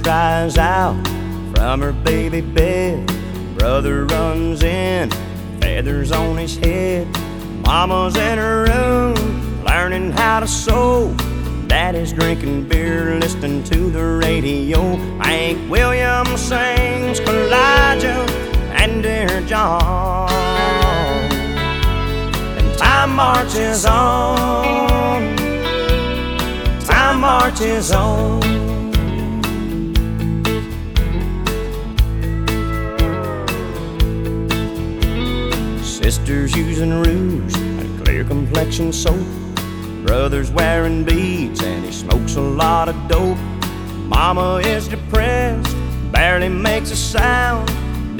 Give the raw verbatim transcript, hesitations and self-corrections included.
cries out from her baby bed. Brother runs in, feathers on his head. Mama's in her room, learning how to sew. Daddy's drinking beer, listening to the radio. Hank Williams sings Kalijah and Dear John. And time marches on, time marches on. Sisters using rouge and clear complexion soap. Brother's wearing beads and he smokes a lot of dope. Mama is depressed, barely makes a sound.